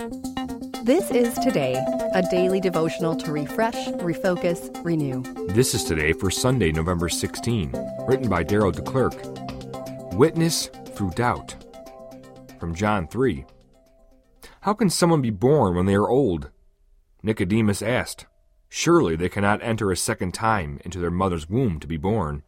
This is Today, a daily devotional to refresh, refocus, renew. This is Today for Sunday, November 16, written by Daryl DeClerc. Witness through doubt. From John 3. How can someone be born when they are old? Nicodemus asked. Surely they cannot enter a second time into their mother's womb to be born.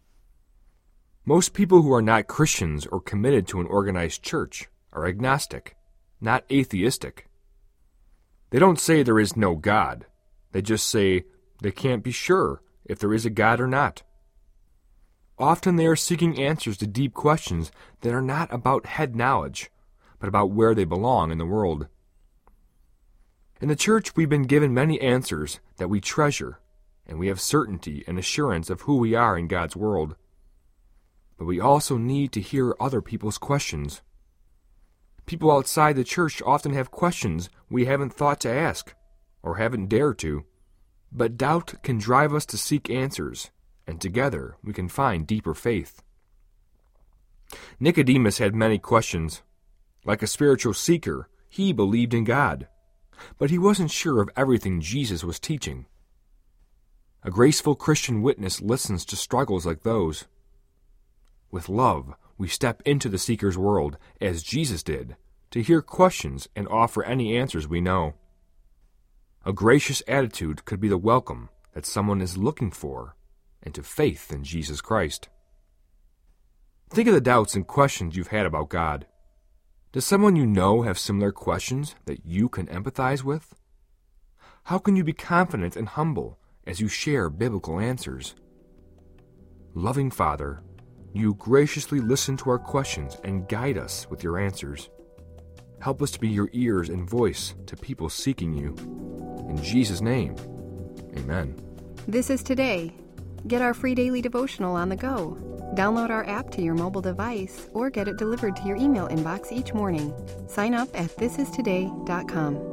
Most people who are not Christians or committed to an organized church are agnostic, not atheistic. They don't say there is no God. They just say they can't be sure if there is a God or not. Often they are seeking answers to deep questions that are not about head knowledge, but about where they belong in the world. In the church, we've been given many answers that we treasure, and we have certainty and assurance of who we are in God's world. But we also need to hear other people's questions. People outside the church often have questions we haven't thought to ask, or haven't dared to. But doubt can drive us to seek answers, and together we can find deeper faith. Nicodemus had many questions. Like a spiritual seeker, he believed in God, but he wasn't sure of everything Jesus was teaching. A graceful Christian witness listens to struggles like those. With love, we step into the seeker's world, as Jesus did, to hear questions and offer any answers we know. A gracious attitude could be the welcome that someone is looking for, and to faith in Jesus Christ. Think of the doubts and questions you've had about God. Does someone you know have similar questions that you can empathize with? How can you be confident and humble as you share biblical answers? Loving Father, you graciously listen to our questions and guide us with your answers. Help us to be your ears and voice to people seeking you. In Jesus' name, amen. This is Today. Get our free daily devotional on the go. Download our app to your mobile device or get it delivered to your email inbox each morning. Sign up at thisistoday.com.